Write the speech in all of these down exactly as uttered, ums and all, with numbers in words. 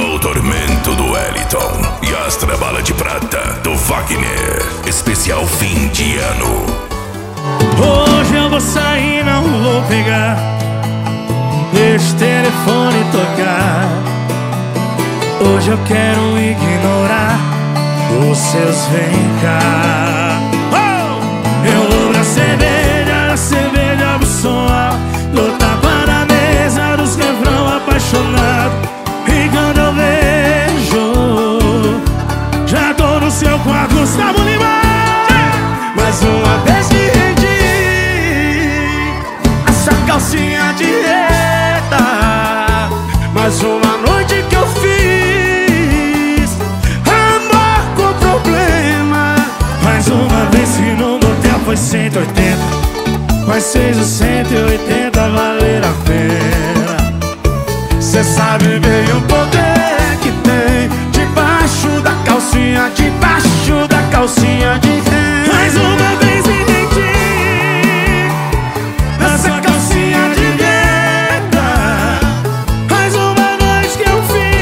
No Tormento do Wellington e Astra Bala de Prata do Wagner. Especial fim de ano. Hoje eu vou sair, não vou pegar. Deixa o telefone tocar. Hoje eu quero ignorar os seus vem cá. Oh! Eu vou pra cerveja, a cerveja do som alto, do tapa na mesa dos refrão apaixonado. E quando eu vejo, já tô no seu quarto, Gustavo Lima. Mais uma vez que rendi essa calcinha de reta. Mais uma noite que eu fiz amor com problema. Mais uma vez que no motel foi cento e oitenta, mas fez os cento e oitenta valer a pena. Cê sabe bem o poder que tem debaixo da calcinha, debaixo da calcinha de renda. Mais uma vez entendi essa calcinha de renda. Mais uma noite que eu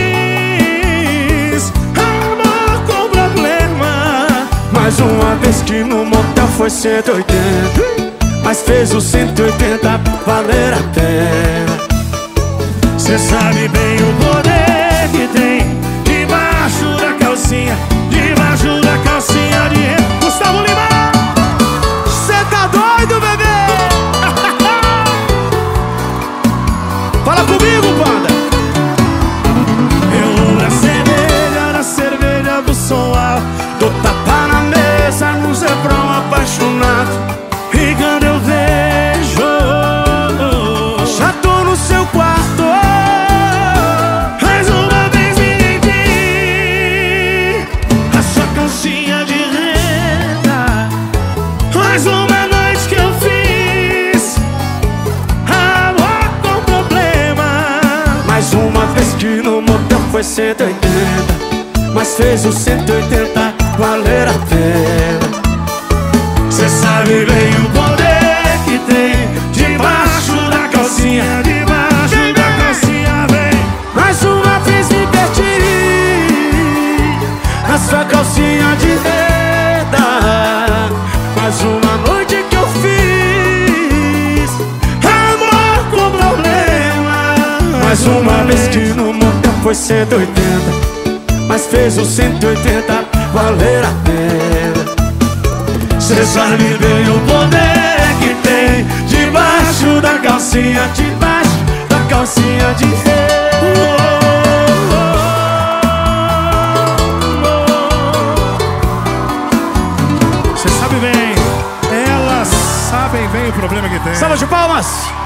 fiz amor com problema. Mais uma vez que no motel foi cento e oitenta, mas fez os cento e oitenta valer a pena. Cê sabe bem o poder que tem debaixo da calcinha, debaixo da calcinha de renda. Gustavo Lima! Cê tá doido, bebê? Fala comigo, banda! Eu vou na cerveja, na cerveja do som alto, do tapa na mesa, no refrão apaixonado. E quando eu vejo, já tô no seu quarto. Mais uma vez me entendi a sua calcinha de renda. Mais uma noite que eu fiz amor com problema. Mais uma vez que no motel foi cento e oitenta, mas fez os cento e oitenta valer a pena. Cê sabe bem o poder que tem debaixo da calcinha, debaixo da calcinha, vem. Mais uma vez me perdi na sua calcinha de renda. Mais uma noite que eu fiz amor com problema. Mais uma vez que no motel foi cento e oitenta, mas fez os cento e oitenta valer a pena. Cê sabe bem o poder que tem debaixo da calcinha, debaixo da calcinha de renda. Cê sabe bem, elas sabem bem o problema que tem. Salva de palmas!